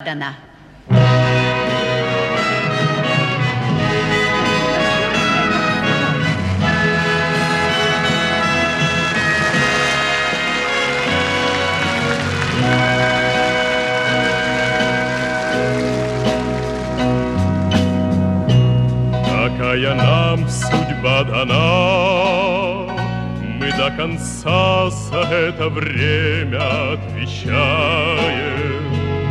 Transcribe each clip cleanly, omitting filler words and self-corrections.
дана. Какая нам судьба дана, мы до конца за это время отвечаем.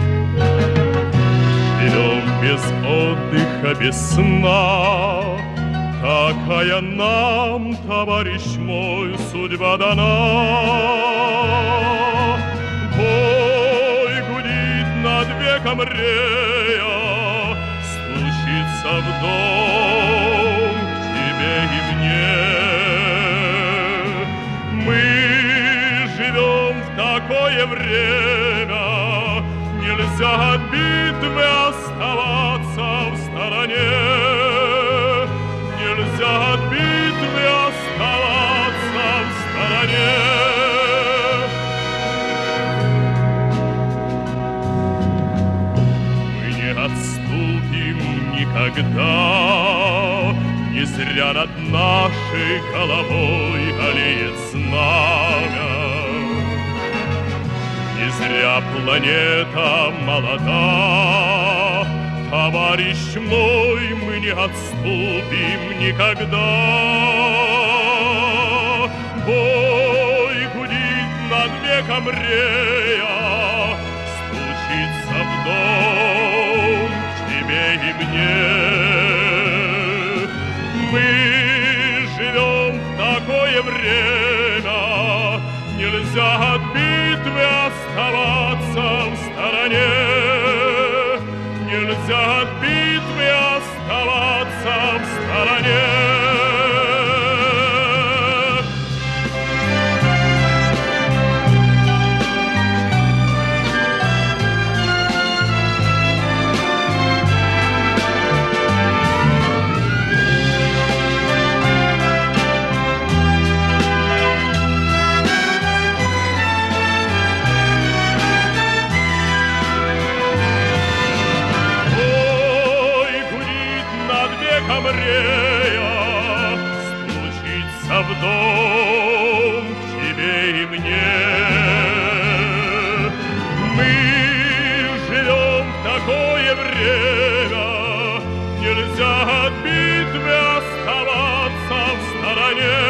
Живем без отдыха, без сна, такая нам, товарищ мой, судьба дана. Бой гудит над веком рея, стучится в дом к тебе и мне. Мы живем в такое время, нельзя от битвы оставаться в стороне. Нельзя от битвы оставаться в стороне. Мы не отступим никогда, не зря над нашей головой алеет знамя. Не зря планета молода, товарищ мой, мы не отступим никогда. Бой гудит над веком рея, стучится в дом к тебе и мне. Мы живем в такое время, нельзя от битвы оставаться в стороне. Нельзя от битвы оставаться в стороне. Рея стучится в дом к тебе и мне. Мы живем в такое время, нельзя от битвы оставаться в стороне.